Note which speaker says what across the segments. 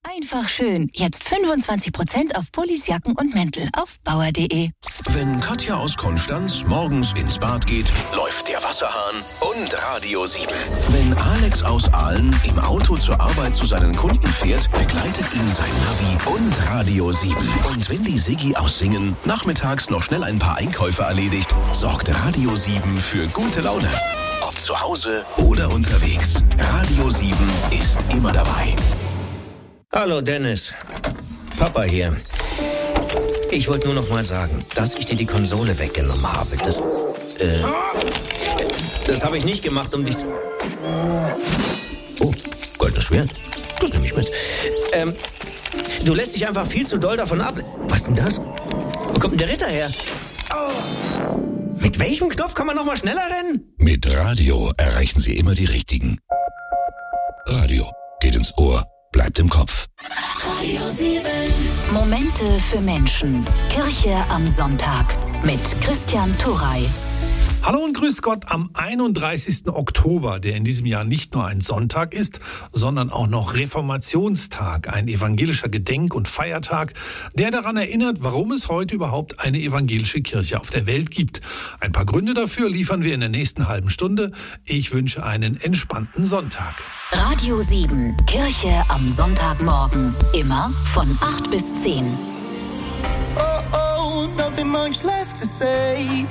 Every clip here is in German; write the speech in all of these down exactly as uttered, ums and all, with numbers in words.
Speaker 1: Einfach schön. Jetzt fünfundzwanzig Prozent auf Pullis, Jacken und Mäntel auf bauer punkt de.
Speaker 2: Wenn Katja aus Konstanz morgens ins Bad geht, läuft der Wasserhahn und Radio sieben. Wenn Alex aus Aalen im Auto zur Arbeit zu seinen Kunden fährt, begleitet ihn sein Navi und Radio sieben. Und wenn die Siggi aus Singen nachmittags noch schnell ein paar Einkäufe erledigt, sorgt Radio sieben für gute Laune. Ob zu Hause oder unterwegs, Radio sieben ist immer dabei.
Speaker 3: Hallo Dennis, Papa hier. Ich wollte nur noch mal sagen, dass ich dir die Konsole weggenommen habe. Das, äh, das habe ich nicht gemacht, um dich zu... Oh, goldenes Schwert. Das nehme ich mit. Ähm, du lässt dich einfach viel zu doll davon ab... Was denn das? Wo kommt denn der Ritter her? Mit welchem Knopf kann man noch mal schneller rennen?
Speaker 2: Mit Radio erreichen Sie immer die Richtigen. Radio geht ins Ohr, bleibt im Kopf.
Speaker 1: Radio sieben. Momente für Menschen. Kirche am Sonntag mit Christian Turrey.
Speaker 4: Hallo und grüß Gott am einunddreißigsten Oktober, der in diesem Jahr nicht nur ein Sonntag ist, sondern auch noch Reformationstag, ein evangelischer Gedenk- und Feiertag, der daran erinnert, warum es heute überhaupt eine evangelische Kirche auf der Welt gibt. Ein paar Gründe dafür liefern wir in der nächsten halben Stunde. Ich wünsche einen entspannten Sonntag.
Speaker 1: Radio sieben, Kirche am Sonntagmorgen, immer von acht bis zehn.
Speaker 5: Oh, oh, nothing much left to say.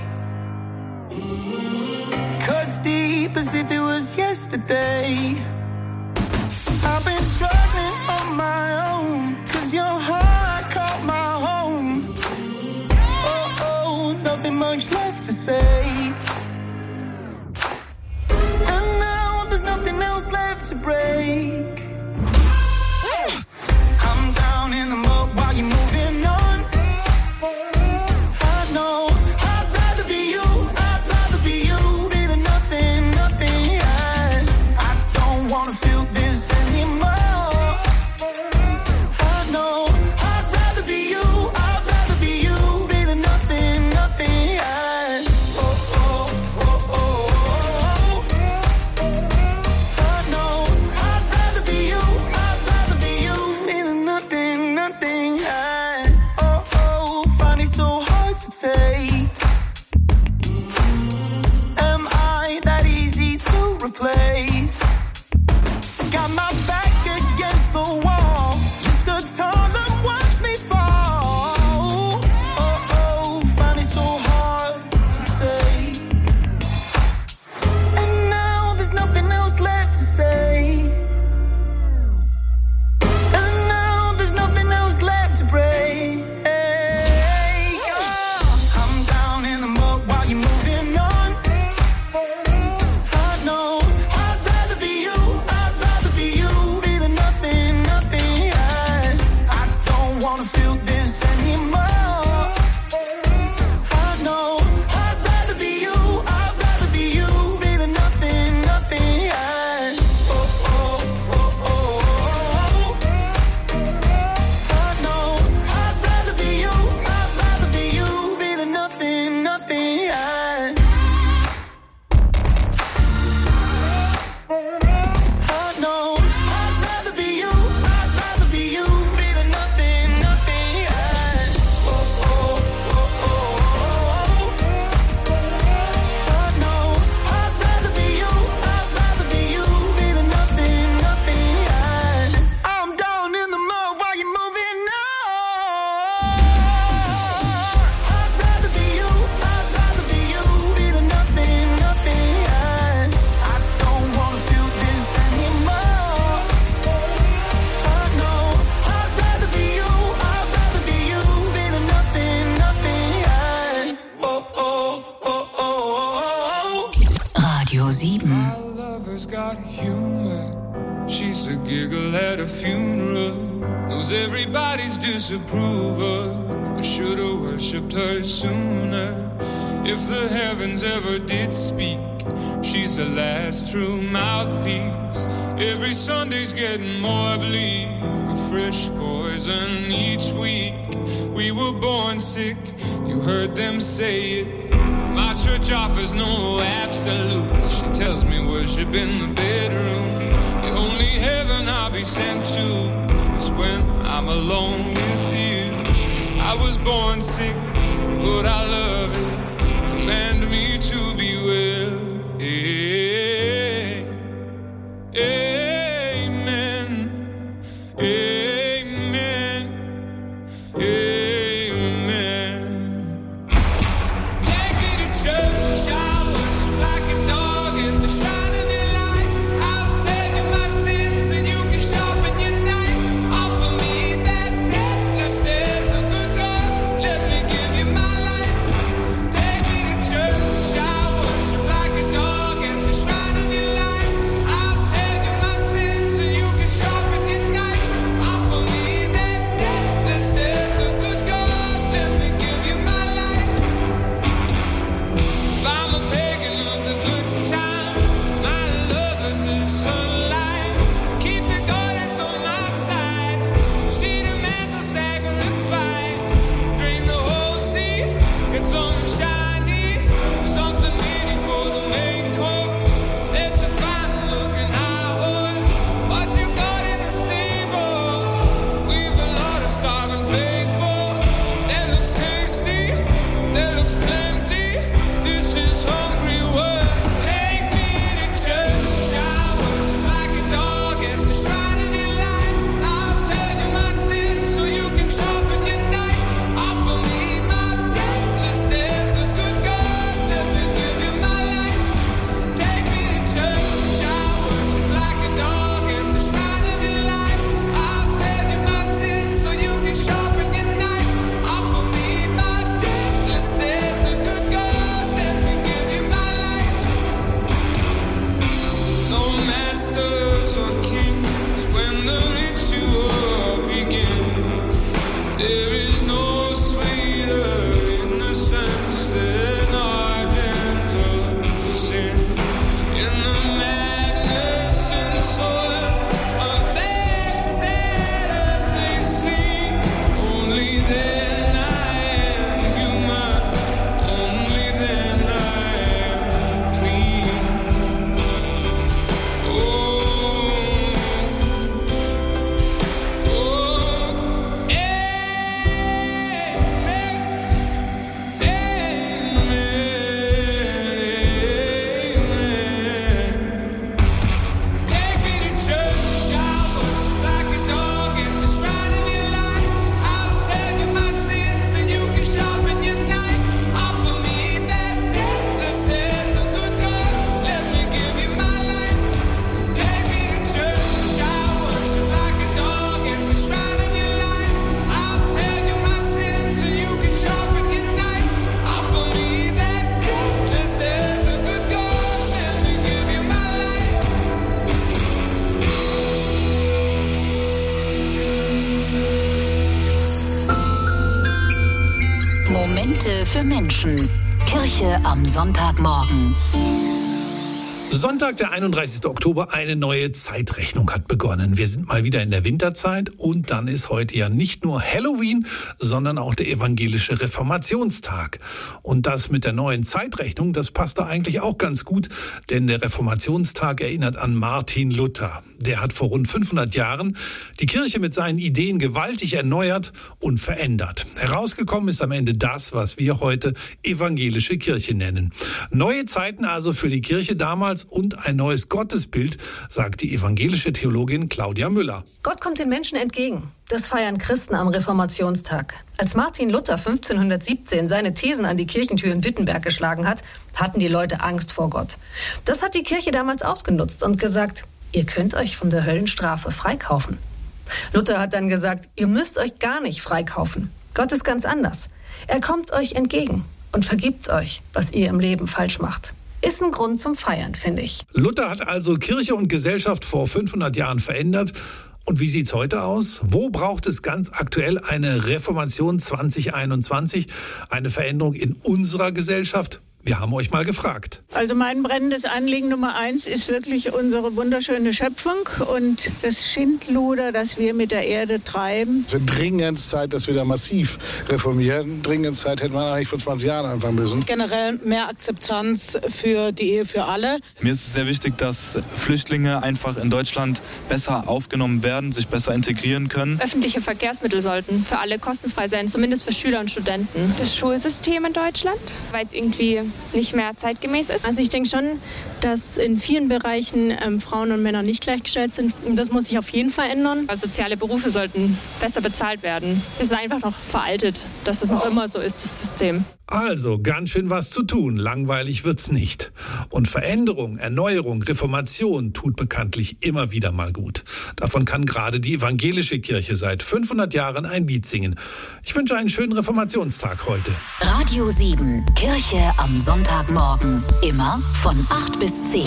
Speaker 5: Cuts deep as if it was yesterday. I've been struggling on my own, cause your heart caught my home. Oh, oh, nothing much left to say. And now there's nothing else left to break. I'm down in the mud while you're moving on. I know place. Got my back against the wall. You stood tall and watched me fall. Oh, oh, find it so hard to take. And now there's nothing else left to say. And now there's nothing else left to break. Oh, I'm down in the mud while you're moving on.
Speaker 6: Disapproval. I should have worshipped her sooner. If the heavens ever did speak, she's the last true mouthpiece. Every Sunday's getting more bleak, a fresh poison each week. We were born sick, you heard them say it. My church offers no absolutes. She tells me worship in the bedroom. The only heaven I'll be sent to is when I'm alone with you. I was born sick, but I love it. Command me to be well. Hey, amen. Amen. Amen. Take me to church. I worship like a dog in the shine of your light. I'll tell you my sins and you can sharpen your knife. Offer me that deathless death, the good God. Let me give you my life. Take me to church. I worship like a dog in the shrine of your light. I'll tell you my sins and you can sharpen your knife. Offer me that deathless death, the good God. Let me give you my life. If I'm a pagan of the good time, my love is the sunlight. Keep the goddess on my side. She demands a sacrifice. Drain the whole sea, get something shiny, something meaty for the main course. It's a fine looking high horse. What you got in the stable? We've a lot of starving faithful. That looks tasty, that looks plenty. This is hungry work. Take me to church. I worship like a dog at the shrine of your light. I'll tell you my sins so you can sharpen your knife. Offer me my deathless death, the good God. Let me give you my life. Take me to church. I worship like a dog at the shrine of your light. I'll tell you my sins so you can sharpen your knife. Offer me my deathless death, the good God. Let me give you my life. No masters or kings when the ritual begins. There is no sweeter innocence than our gentle sin. In the madness and soil of that sad earthly scene, only then I am human. Only then I am clean. Oh, oh, amen, amen. Take me to church. I worship like a dog at the shrine of your life. I'll tell you my sins and you can sharpen your knife. Offer me that deathless death, the good God. Let me give you my life. Take me to church. I worship like a dog at the shrine of your life. I'll tell you my sins and you can sharpen your knife. Offer me that deathless death, the good God. Let me give you my life.
Speaker 1: Momente für Menschen. Kirche am Sonntagmorgen.
Speaker 4: Sonntag, der einunddreißigste Oktober, eine neue Zeitrechnung hat begonnen. Wir sind mal wieder in der Winterzeit und dann ist heute ja nicht nur Halloween, sondern auch der evangelische Reformationstag. Und das mit der neuen Zeitrechnung, das passt da eigentlich auch ganz gut, denn der Reformationstag erinnert an Martin Luther. Der hat vor rund fünfhundert Jahren die Kirche mit seinen Ideen gewaltig erneuert und verändert. Herausgekommen ist am Ende das, was wir heute evangelische Kirche nennen. Neue Zeiten also für die Kirche damals und ein neues Gottesbild, sagt die evangelische Theologin Claudia Müller.
Speaker 7: Gott kommt den Menschen entgegen. Das feiern Christen am Reformationstag. Als Martin Luther fünfzehnhundertsiebzehn seine Thesen an die Kirchentür in Wittenberg geschlagen hat, hatten die Leute Angst vor Gott. Das hat die Kirche damals ausgenutzt und gesagt, ihr könnt euch von der Höllenstrafe freikaufen. Luther hat dann gesagt, ihr müsst euch gar nicht freikaufen. Gott ist ganz anders. Er kommt euch entgegen und vergibt euch, was ihr im Leben falsch macht. Ist ein Grund zum Feiern, finde ich.
Speaker 4: Luther hat also Kirche und Gesellschaft vor fünfhundert Jahren verändert. Und wie sieht's heute aus? Wo braucht es ganz aktuell eine Reformation zwanzig einundzwanzig, eine Veränderung in unserer Gesellschaft? Wir haben euch mal gefragt.
Speaker 8: Also mein brennendes Anliegen Nummer eins ist wirklich unsere wunderschöne Schöpfung und das Schindluder, das wir mit der Erde treiben.
Speaker 9: Es wird dringend Zeit, dass wir da massiv reformieren. Dringend Zeit hätte man eigentlich vor zwanzig Jahren anfangen müssen.
Speaker 10: Generell mehr Akzeptanz für die Ehe für alle.
Speaker 11: Mir ist es sehr wichtig, dass Flüchtlinge einfach in Deutschland besser aufgenommen werden, sich besser integrieren können.
Speaker 12: Öffentliche Verkehrsmittel sollten für alle kostenfrei sein, zumindest für Schüler und Studenten.
Speaker 13: Das Schulsystem in Deutschland, weil es irgendwie nicht mehr zeitgemäß ist.
Speaker 14: Also ich denke schon, dass in vielen Bereichen ähm, Frauen und Männer nicht gleichgestellt sind. Das muss sich auf jeden Fall ändern.
Speaker 12: Also soziale Berufe sollten besser bezahlt werden. Es ist einfach noch veraltet, dass es noch immer so ist, das System.
Speaker 4: Also, ganz schön was zu tun. Langweilig wird's nicht. Und Veränderung, Erneuerung, Reformation tut bekanntlich immer wieder mal gut. Davon kann gerade die evangelische Kirche seit fünfhundert Jahren ein Lied singen. Ich wünsche einen schönen Reformationstag heute.
Speaker 1: Radio sieben, Kirche am Sonntagmorgen. Immer von acht bis zehn.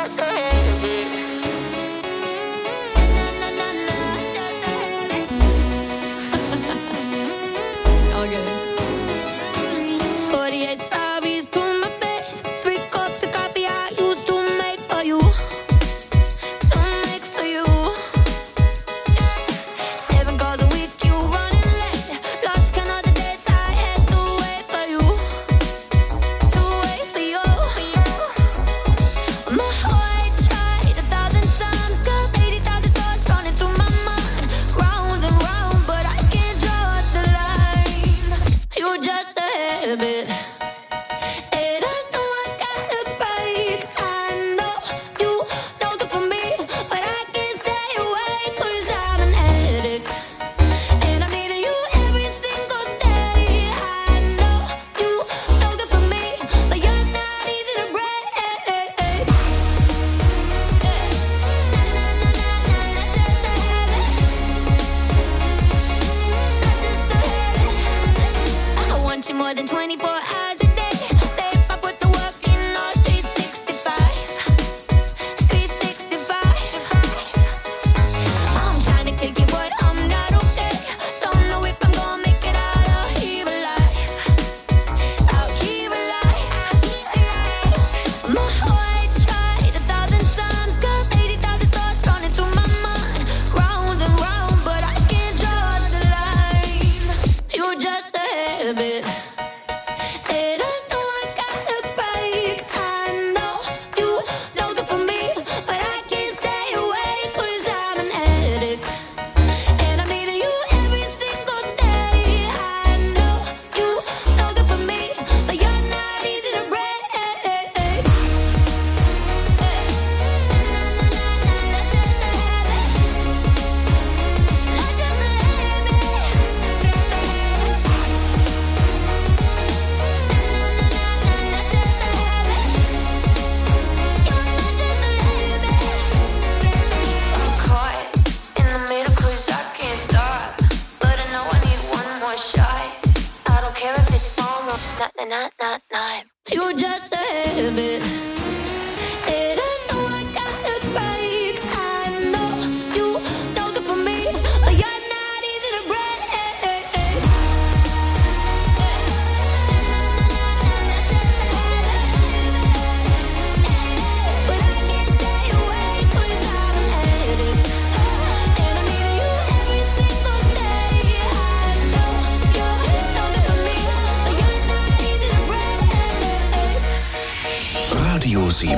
Speaker 2: Radio sieben.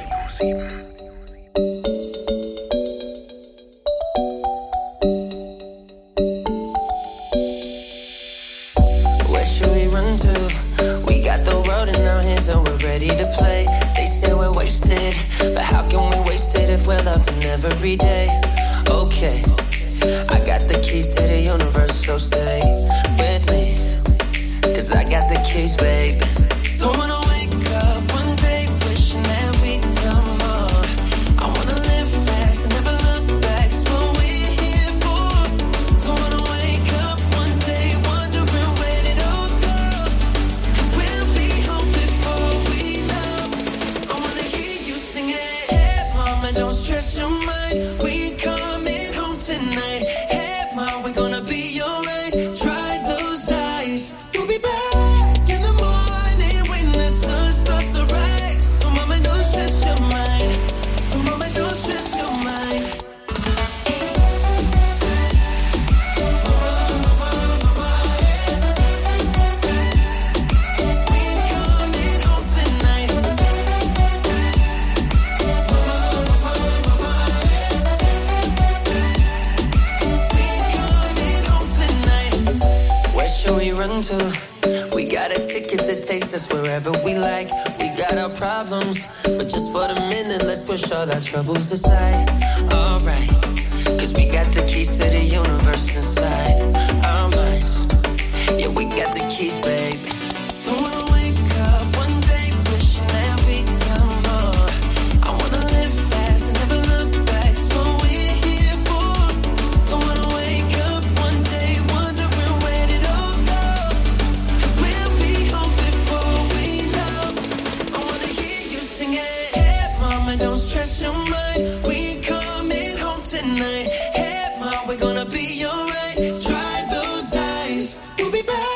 Speaker 5: Where should we run to? We got the road in our hands and we're ready to play. They say we're wasted, but how can we waste it if we're loving every day? Okay, I got the keys to the universe, so stay with me. Cause I got the keys, babe. Don't wanna wake up one day wishing that we'd done more. I wanna live fast and never look back. It's what we're here for. Don't wanna wake up one day wondering where it all go. Cause we'll be home before we know. I wanna hear you sing it. Hey mama, don't stress your mind. We coming home tonight. Hey mama, we're gonna be alright. Dry those eyes. We'll be back in the morning.
Speaker 15: come to. We got a ticket that takes us wherever we like. We got our problems, but just for the minute, let's push all our troubles aside. Alright, cause we got the keys to the universe inside our minds. Yeah, we got the keys, baby. Don't wanna wake up one day wishing that we'd done more. I wanna live fast and never look back. It's what we're here for. Don't wanna wake up one day wondering where did it all go. Cause we'll be home before we know. I wanna hear you sing it. Hey mama, don't stress your mind. We coming home tonight. Hey mama, we're gonna be alright. Dry those eyes. We'll be back.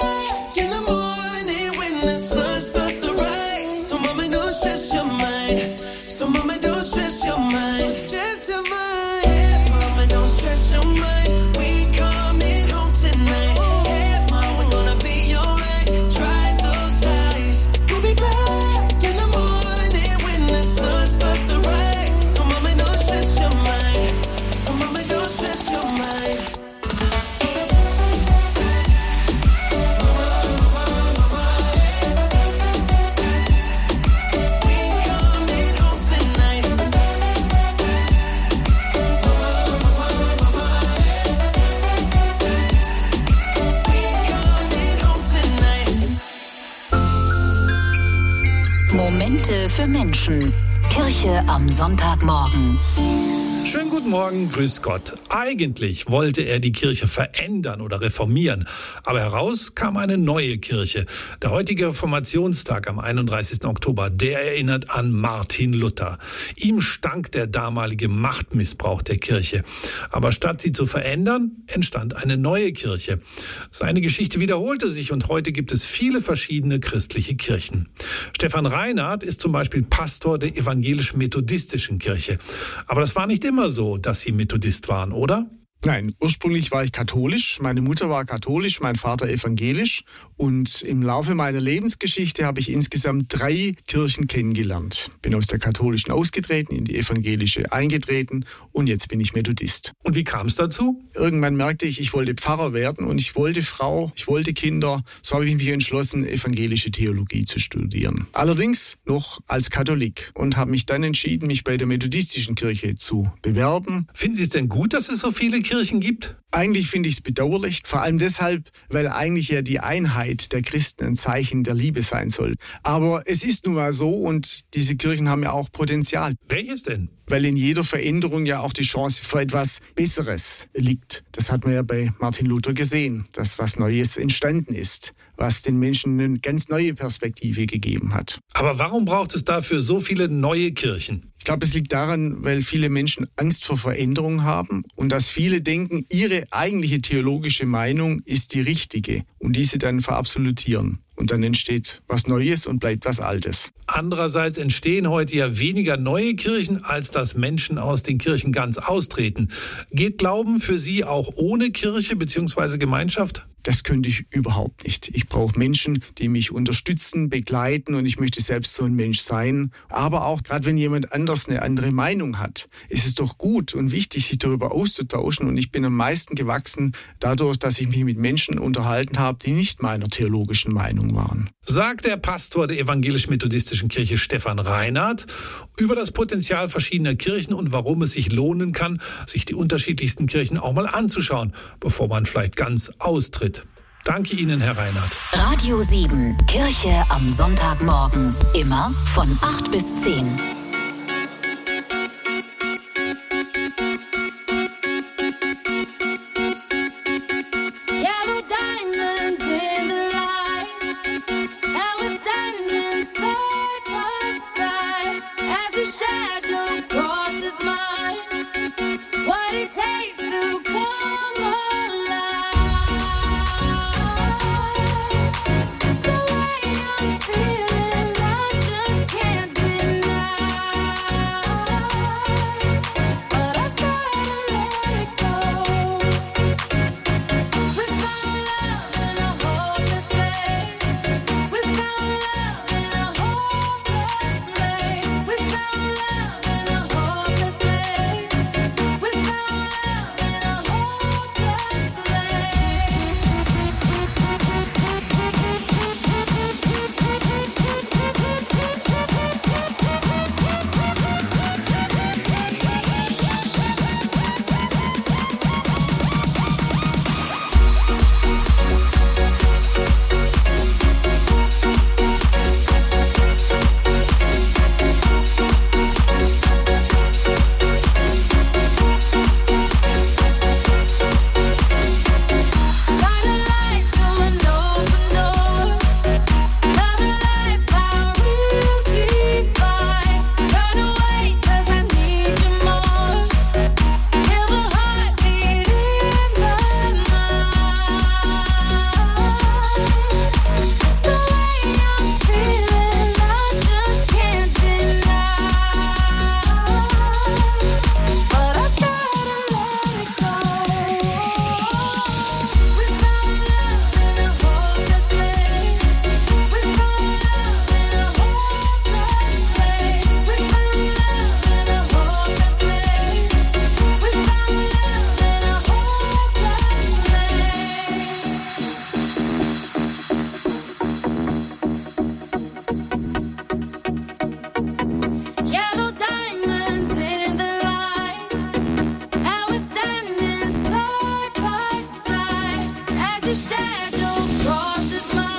Speaker 1: Momente für Menschen. Kirche am Sonntagmorgen.
Speaker 4: Schönen guten Morgen, grüß Gott. Eigentlich wollte er die Kirche verändern oder reformieren, aber heraus kam eine neue Kirche. Der heutige Reformationstag am einunddreißigsten Oktober, der erinnert an Martin Luther. Ihm stank der damalige Machtmissbrauch der Kirche. Aber statt sie zu verändern, entstand eine neue Kirche. Seine Geschichte wiederholte sich und heute gibt es viele verschiedene christliche Kirchen. Stefan Reinhardt ist zum Beispiel Pastor der evangelisch-methodistischen Kirche. Aber das war nicht immer so, dass Sie Methodist waren, oder?
Speaker 16: Nein, ursprünglich war ich katholisch. Meine Mutter war katholisch, mein Vater evangelisch. Und im Laufe meiner Lebensgeschichte habe ich insgesamt drei Kirchen kennengelernt. Bin aus der katholischen ausgetreten, in die evangelische eingetreten und jetzt bin ich Methodist.
Speaker 4: Und wie kam es dazu?
Speaker 16: Irgendwann merkte ich, ich wollte Pfarrer werden und ich wollte Frau, ich wollte Kinder. So habe ich mich entschlossen, evangelische Theologie zu studieren. Allerdings noch als Katholik und habe mich dann entschieden, mich bei der methodistischen Kirche zu bewerben.
Speaker 4: Finden Sie es denn gut, dass es so viele Kirchen gibt?
Speaker 16: Eigentlich finde ich es bedauerlich, vor allem deshalb, weil eigentlich ja die Einheit der Christen ein Zeichen der Liebe sein soll. Aber es ist nun mal so und diese Kirchen haben ja auch Potenzial.
Speaker 4: Welches denn?
Speaker 16: Weil in jeder Veränderung ja auch die Chance für etwas Besseres liegt. Das hat man ja bei Martin Luther gesehen, dass was Neues entstanden ist, was den Menschen eine ganz neue Perspektive gegeben hat.
Speaker 4: Aber warum braucht es dafür so viele neue Kirchen?
Speaker 16: Ich glaube, es liegt daran, weil viele Menschen Angst vor Veränderung haben und dass viele denken, ihre eigentliche theologische Meinung ist die richtige und diese dann verabsolutieren. Und dann entsteht was Neues und bleibt was Altes.
Speaker 4: Andererseits entstehen heute ja weniger neue Kirchen, als dass Menschen aus den Kirchen ganz austreten. Geht Glauben für Sie auch ohne Kirche bzw. Gemeinschaft?
Speaker 16: Das könnte ich überhaupt nicht. Ich brauche Menschen, die mich unterstützen, begleiten und ich möchte selbst so ein Mensch sein. Aber auch gerade wenn jemand anders eine andere Meinung hat, ist es doch gut und wichtig, sich darüber auszutauschen. Und ich bin am meisten gewachsen dadurch, dass ich mich mit Menschen unterhalten habe, die nicht meiner theologischen Meinung waren.
Speaker 4: Sagt der Pastor der evangelisch-methodistischen Kirche Stefan Reinhardt über das Potenzial verschiedener Kirchen und warum es sich lohnen kann, sich die unterschiedlichsten Kirchen auch mal anzuschauen, bevor man vielleicht ganz austritt. Danke Ihnen, Herr Reinhardt.
Speaker 1: Radio sieben, Kirche am Sonntagmorgen. Immer von acht bis zehn.
Speaker 17: Feeling I just can't deny. a shadow crosses my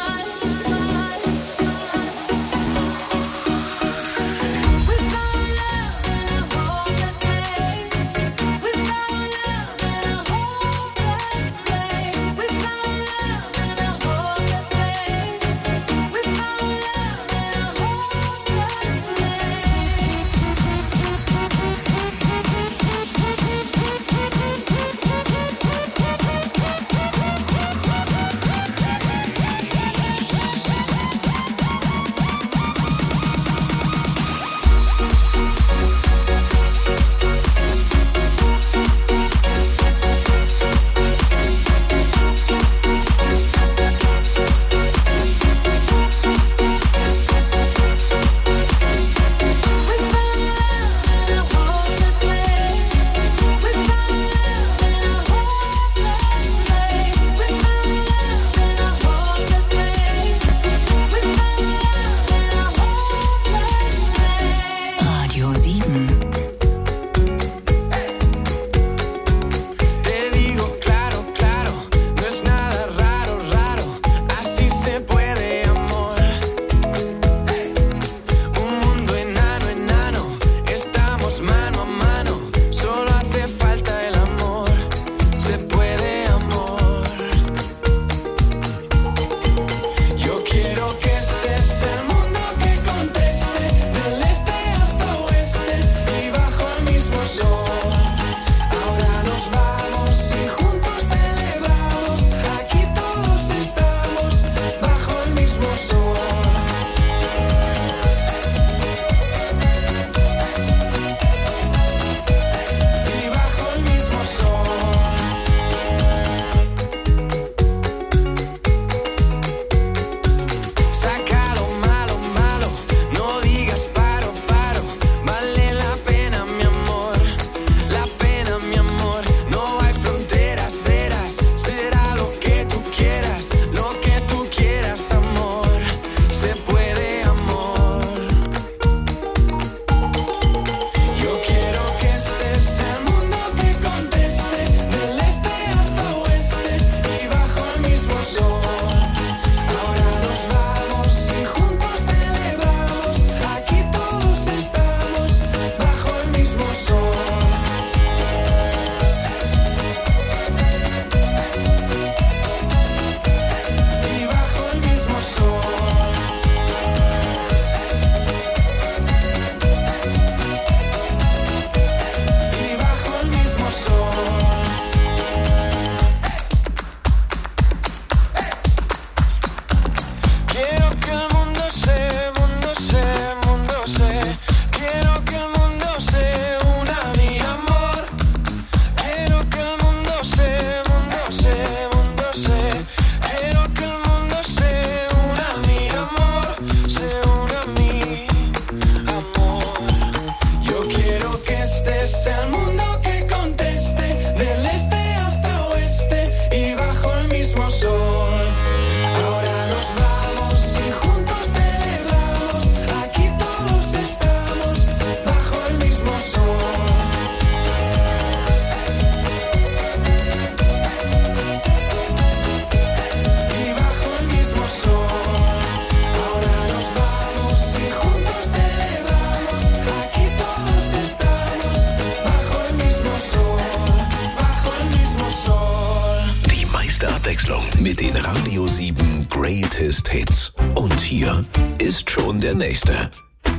Speaker 2: mit den Radio sieben Greatest Hits. Und hier ist schon der nächste.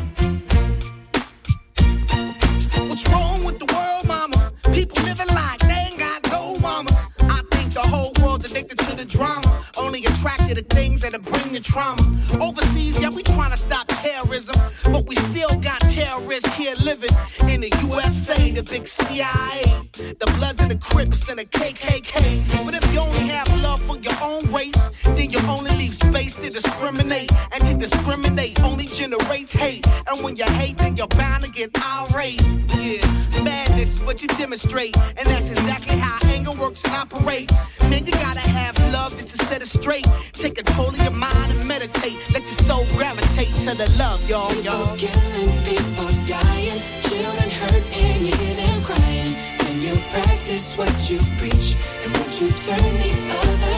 Speaker 18: What's wrong with the world, mama? People living like they ain't got no mamas. I think the whole world's addicted to the drama. Only attracted to things that'll bring the trauma. Overseas, yeah, we trying to stop terrorism. But we still got terrorists here living in the U S A, the big C I A. The Bloods and the Crips and the K K K. But if you only have love for your own race, then you only leave space to discriminate. And to discriminate only generates hate. And when you hate, then you're bound to get irate. Yeah, madness is what you demonstrate. And that's exactly how anger works and operates. Man, you gotta have love just to set it straight. Take control of your mind and meditate. Let your soul gravitate to the love, y'all, y'all.
Speaker 19: People killing, people dying, children hurt and you hear them crying. When you practice what you preach and would you turn the other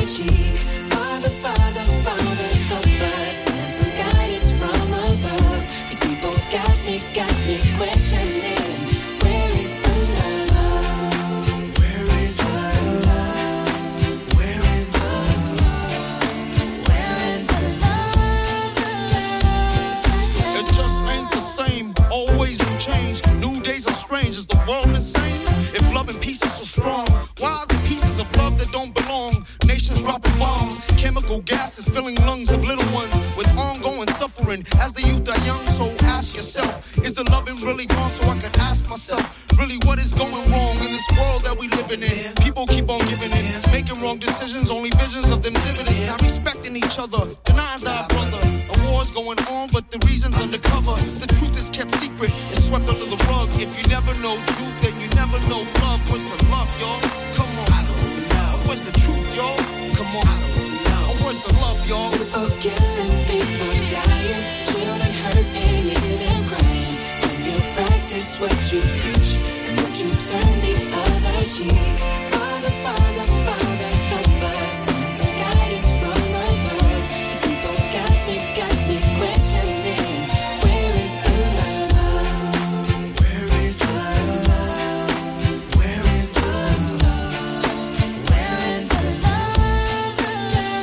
Speaker 19: other cheek. Father, Father, Father, help us. Send some guidance from above. These people got me, got me questioning. Where is the love? Where is the love? Where is the love? Where is the love? The love?
Speaker 20: It just ain't the same. Always new change. New days are strange. Is the world insane? If love and peace is so strong, why are the pieces of love that don't belong? Nations dropping bombs, chemical gases filling lungs of little ones with ongoing suffering. As the youth are young, so ask yourself, is the loving really gone? So I could ask myself, really what is going wrong in this world that we living in? People keep on giving in, making wrong decisions, only visions of them dividends. Not respecting each other, denying thy brother. A war's going on, but the reason's undercover. The truth is kept secret, it's swept under the rug. If you never know truth, then you never know love. Where's the love, y'all? Come on. I don't know. Where's the truth, y'all? Come on. I don't know. Where's the love, y'all?
Speaker 19: People killing, people dying, children hurt and even crying. When you practice what you preach and what you turn the other cheek. Father, Father, Father, help us. Send some guidance from above. These people got me, got me questioning. Where is the love? Where is the love? Where is the love? Where is the love? The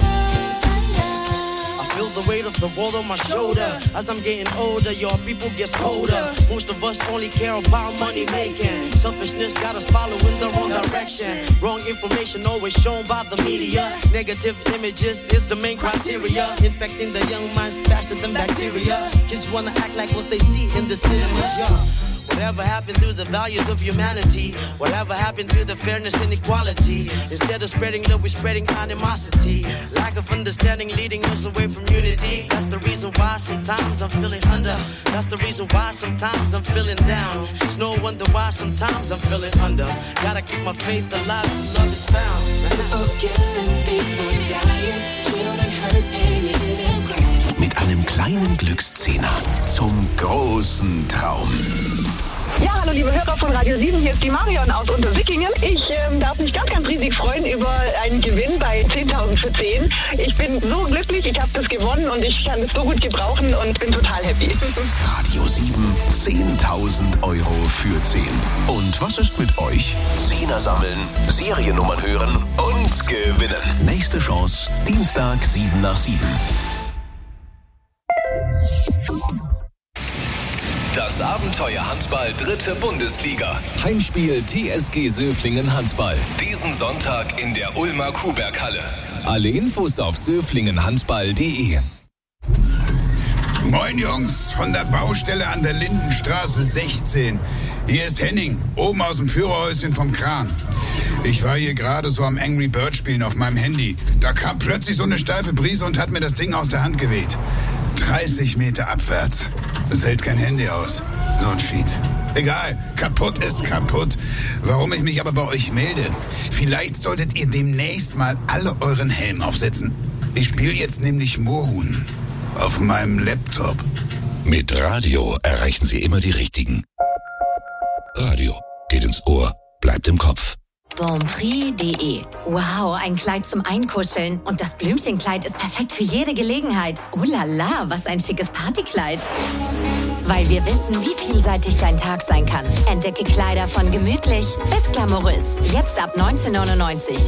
Speaker 19: love?
Speaker 21: I feel the weight of the world on my shoulder. As I'm getting older, your people get colder. Most of us only care about money making. Selfishness got us following the wrong direction. Wrong information always shown by the media. Negative images is the main criteria. Infecting the young minds faster than bacteria. Kids wanna act like what they see in the cinemas. Yeah. Whatever happened to the values of humanity? Whatever happened to the fairness and equality? Instead of spreading love, we're spreading animosity. Lack of understanding leading us away from unity. That's the reason why sometimes I'm feeling under. That's the reason why sometimes I'm feeling down. It's no wonder why sometimes I'm feeling under. Gotta keep my faith alive till love is found.
Speaker 19: People killing, people dying, children hurt and even crying.
Speaker 2: Mit einem kleinen Glückszehner zum großen Traum.
Speaker 22: Ja, hallo liebe Hörer von Radio sieben, hier ist die Marion aus Untersickingen. Ich ähm, darf mich ganz, ganz riesig freuen über einen Gewinn bei zehntausend für zehn. Ich bin so glücklich, ich habe das gewonnen und ich kann es so gut gebrauchen und bin total happy.
Speaker 2: Radio sieben, zehntausend Euro für zehn. Und was ist mit euch? Zehner sammeln, Seriennummern hören und gewinnen. Nächste Chance, Dienstag, sieben nach sieben. Das Abenteuer Handball dritte Bundesliga. Heimspiel T S G Söflingen Handball. Diesen Sonntag in der Ulmer Kuhberghalle. Alle Infos auf söflingenhandball punkt de.
Speaker 23: Moin Jungs, von der Baustelle an der Lindenstraße sechzehn. Hier ist Henning, oben aus dem Führerhäuschen vom Kran. Ich war hier gerade so am Angry Bird spielen auf meinem Handy. Da kam plötzlich so eine steife Brise und hat mir das Ding aus der Hand geweht. dreißig Meter abwärts. Es hält kein Handy aus. So ein Shit. Egal, kaputt ist kaputt. Warum ich mich aber bei euch melde? Vielleicht solltet ihr demnächst mal alle euren Helm aufsetzen. Ich spiele jetzt nämlich Moorhuhn. Auf meinem Laptop.
Speaker 2: Mit Radio erreichen Sie immer die Richtigen. Radio geht ins Ohr, bleibt im Kopf.
Speaker 1: Bonprix punkt de. Wow, ein Kleid zum Einkuscheln. Und das Blümchenkleid ist perfekt für jede Gelegenheit. Oh la la, was ein schickes Partykleid. Weil wir wissen, wie vielseitig dein Tag sein kann. Entdecke Kleider von gemütlich bis glamourös. Jetzt ab neunzehn neunundneunzig